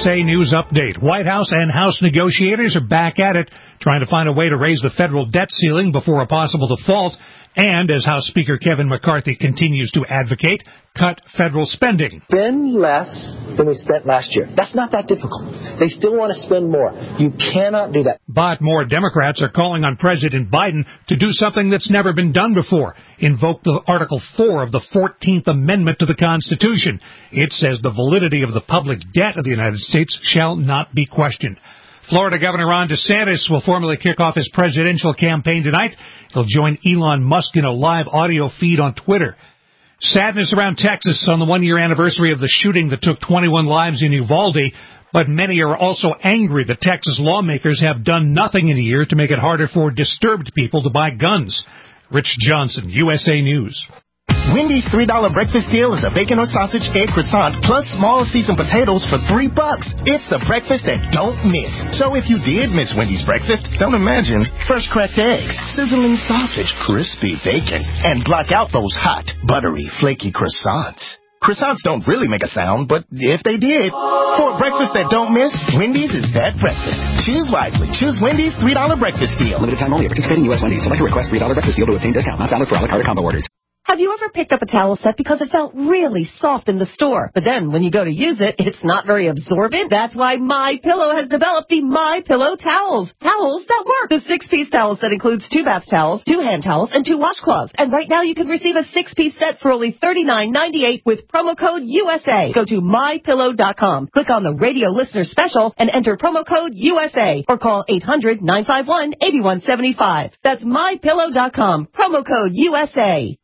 USA News Update. White House and House negotiators are back at it, trying to find a way to raise the federal debt ceiling before a possible default, and, as House Speaker Kevin McCarthy continues to advocate, cut federal spending. Spend less than we spent last year. That's not that difficult. They still want to spend more. You cannot do that. But more Democrats are calling on President Biden to do something that's never been done before, invoke the Article 4 of the 14th Amendment to the Constitution. It says the validity of the public debt of the United States shall not be questioned. Florida Governor Ron DeSantis will formally kick off his presidential campaign tonight. He'll join Elon Musk in a live audio feed on Twitter. Sadness around Texas on the one-year anniversary of the shooting that took 21 lives in Uvalde, but many are also angry that Texas lawmakers have done nothing in a year to make it harder for disturbed people to buy guns. Rich Johnson, USA News. Wendy's $3 breakfast deal is a bacon or sausage egg croissant plus small seasoned potatoes for $3. It's the breakfast that don't miss. So if you did miss Wendy's breakfast, don't imagine fresh cracked eggs, sizzling sausage, crispy bacon, and block out those hot, buttery, flaky croissants. Croissants don't really make a sound, but if they did, for a breakfast that don't miss, Wendy's is that breakfast. Choose wisely. Choose Wendy's $3 breakfast deal. Limited time only. Participating U.S. Wendy's. Select a request $3 breakfast deal to obtain discount. Not valid for a la carte combo orders. Have you ever picked up a towel set because it felt really soft in the store, but then when you go to use it, it's not very absorbent? That's why MyPillow has developed the MyPillow towels. Towels that work. The 6-piece towel set includes 2 bath towels, 2 hand towels, and 2 washcloths. And right now you can receive a 6-piece set for only $39.98 with promo code USA. Go to MyPillow.com, click on the radio listener special, and enter promo code USA, or call 800-951-8175. That's MyPillow.com, promo code USA.